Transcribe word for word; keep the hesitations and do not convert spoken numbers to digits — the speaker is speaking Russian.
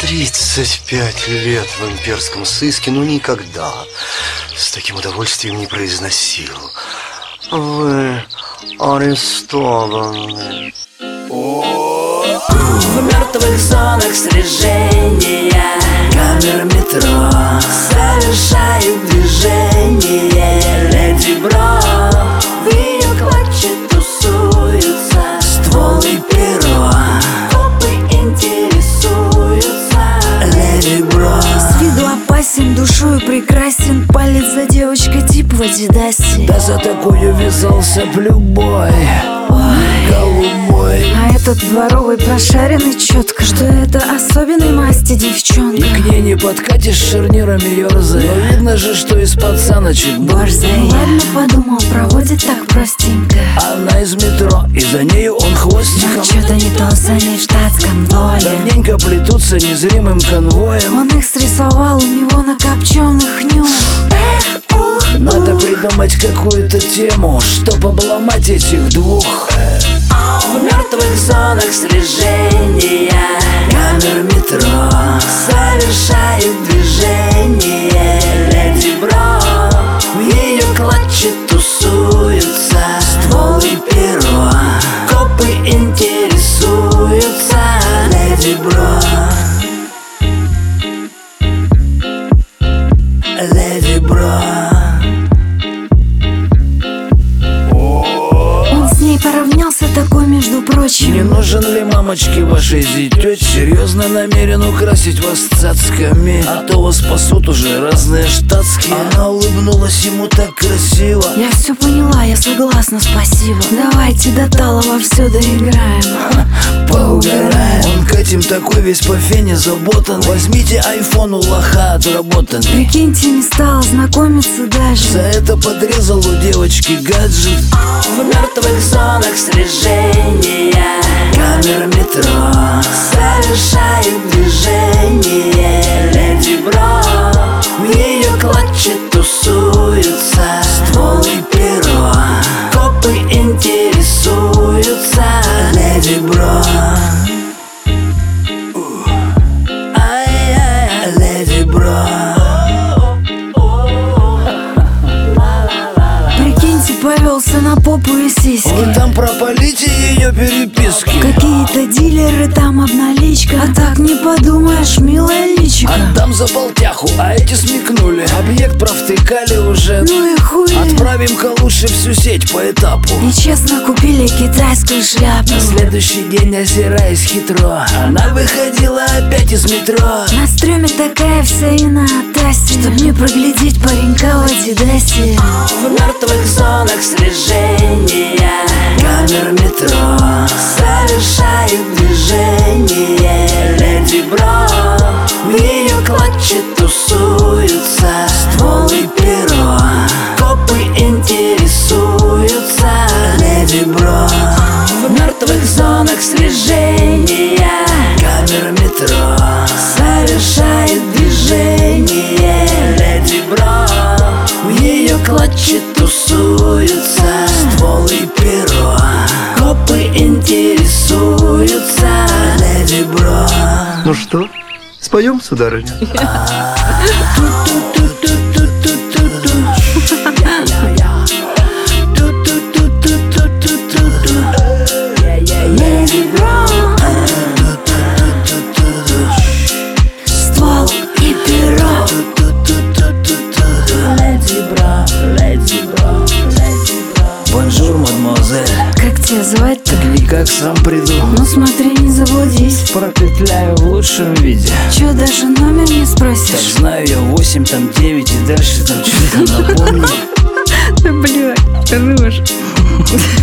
тридцать пять лет в имперском сыске, но никогда с таким удовольствием не произносил: вы арестованы. В мертвых зонах слежения камер метро совершают движение. Леди Бро в ее клатче тусуются, ствол и перо, копы интересуются. Леди Бро с виду опасен, душою прекрасен, палец за девочкой тип в адидасе. Да за такую вязался б любой голубой. А этот дворовый прошаренный четко, что это особенной масти девчонка. И к ней не подкатишь шарнирами ерзая, но видно же, что из пацаночек борзая. Ладно, подумал, проводит так простенько. Она из метро, и за нею он хвостиком. Но что-то не то, за ней в штатском двое. Давненько плетутся незримым конвоем. Он их срисовал у него на копченых нюх. Надо придумать какую-то тему, чтоб обломать этих двух. В мертвых зонах слежения камер метро совершают движение. Леди Бро в ее клатче тусуются, ствол и перо, копы интересуются. Леди Бро, Леди Бро. Поравнялся такой, между прочим. Не нужен ли мамочке вашей зятёть? Серьезно намерен украсить вас цацками, а то вас спасут уже разные штатские. Она улыбнулась ему так красиво. Я все поняла, я согласна, спасибо. Давайте до талого все доиграем, поугараем. Он к этим такой весь по фене заботан. Возьмите айфон у лоха отработан. Прикиньте, не стала знакомиться даже. За это подрезал у девочки гаджет. В мертвых зонах слежения камер метро совершают движение. Леди Бро в ее клатче тусуются, ствол и перо, копы интересуются. Леди Бро, ай-яй, Леди Бро. Повелся на попу и сиськи. Вы там пропалите ее переписки. Какие-то дилеры там обналичка. А так не подумаешь, милая личика. Отдам за полтяху, а эти смекнули. Объект провтыкали уже. Ну и хуй. Отправим-ка лучше всю сеть по этапу. И честно купили китайскую шляпу. На следующий день, озираясь хитро, она выходила опять из метро. На стреме такая вся и на атасе, чтоб не проглядеть паренька в адидасе. В мертвых зонах слежения камер метро совершают движение. Леди Бро в ее клатче тусуются, ствол и перо, копы интересуются. Леди Бро в мертвых зонах слежения камер метро совершает движение. Леди Бро в ее клатче тусуются, ствол и перо, копы интересуются. Леди Бро. Ну что, споем, сударыня? Леди Бро, ствол и перо. Леди Бро, Леди Бро, Леди Бро. Бонжур, мадемуазель. Как тебя звать-то? Никак сам приду. Ну смотри, не заблудись. Пропетляю в лучшем виде. Чё, даже номер не Так спросишь? знаю я восемь, там девять и дальше там что-то напомни. Да блядь, хорош.